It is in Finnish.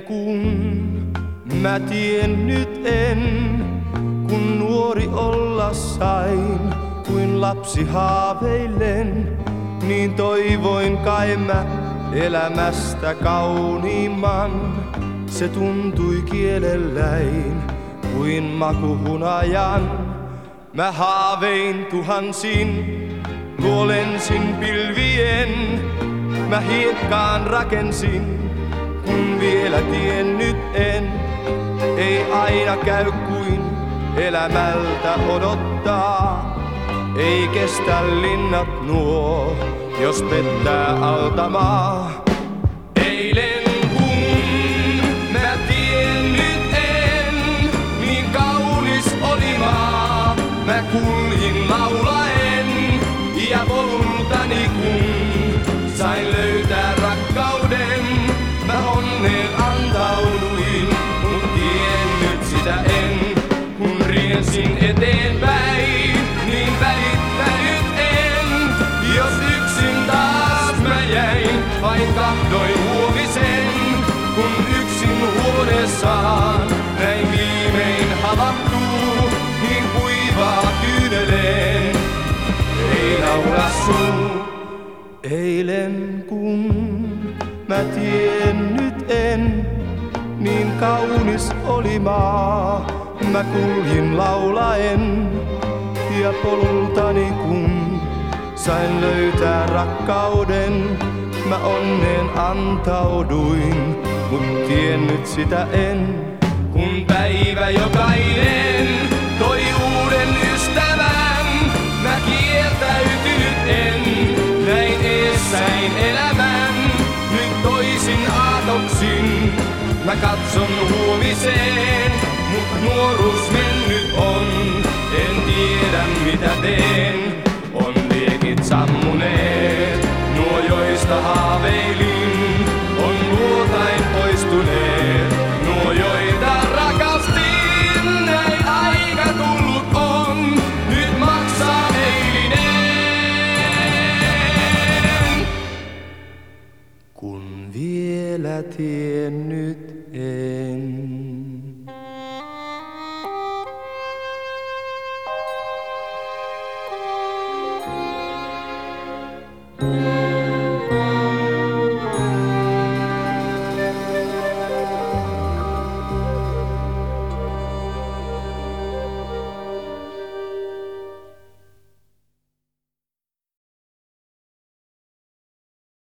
kun mä tiennyt en, kun nuori olla sain, kuin lapsi haaveillen, niin toivoin kai mä elämästä kauniimman. Se tuntui kielelläin kuin makuhunajan. Mä haavein tuhansin, luolensin pilvien. Mä hiekkaan rakensin, kun vielä tiennyt en. Ei aina käy kuin elämältä odottaa. Ei kestä linnat nuo, jos pettää altamaa. Eilen kun mä tiennyt en, niin kaunis oli maa. Mä kuljin laulaen ja polultani kun sain löytää rakkauden. Mä onneen antauduin, mut tiennyt sitä en. Kun riensin eteenpäin, niin välittänyt en. Jos yksin taas mä jäin, vain kahdoin huomisen. Kun yksin huoneessaan näin viimein havahtuu, niin kuivaa kyyneleen ei naura suu. Eilen kun mä tiennyt en, niin kaunis oli maa. Mä kuljin laulaen ja polultani kun sain löytää rakkauden. Mä onneen antauduin, mut tiennyt sitä en. Kun päivä jokainen toi uuden ystävän, mä kiertäytynyt en, näin eessäin elämän. Nyt toisin aatoksin mä katson huomiseen, mut nuoruus mennyt on, en tiedä mitä teen. On liekit sammuneet, nuo joista haaveilin, on luotain poistuneet, nuo joita rakastin. Näin aika tullut on, nyt maksaa eilinen. Kun vielä tiennyt en.